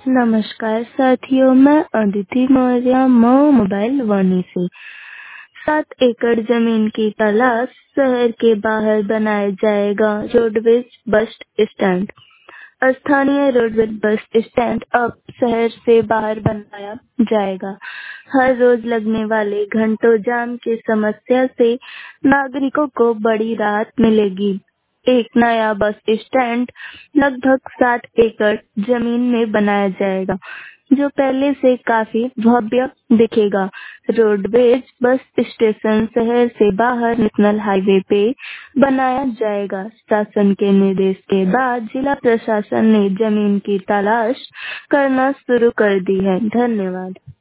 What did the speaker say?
नमस्कार साथियों, मैं अदिति मौर्य मऊ मोबाइल वानी से। 7 एकड़ जमीन की तलाश, शहर के बाहर बनाया जाएगा रोडवेज बस स्टैंड। स्थानीय रोडवेज बस स्टैंड अब शहर से बाहर बनाया जाएगा। हर रोज लगने वाले घंटों जाम की समस्या से नागरिकों को बड़ी राहत मिलेगी। एक नया बस स्टैंड लगभग 7 एकड़ जमीन में बनाया जाएगा, जो पहले से काफी भव्य दिखेगा। रोडवेज बस स्टेशन शहर से बाहर नेशनल हाईवे पे बनाया जाएगा। शासन के निर्देश के बाद जिला प्रशासन ने जमीन की तलाश करना शुरू कर दी है। धन्यवाद।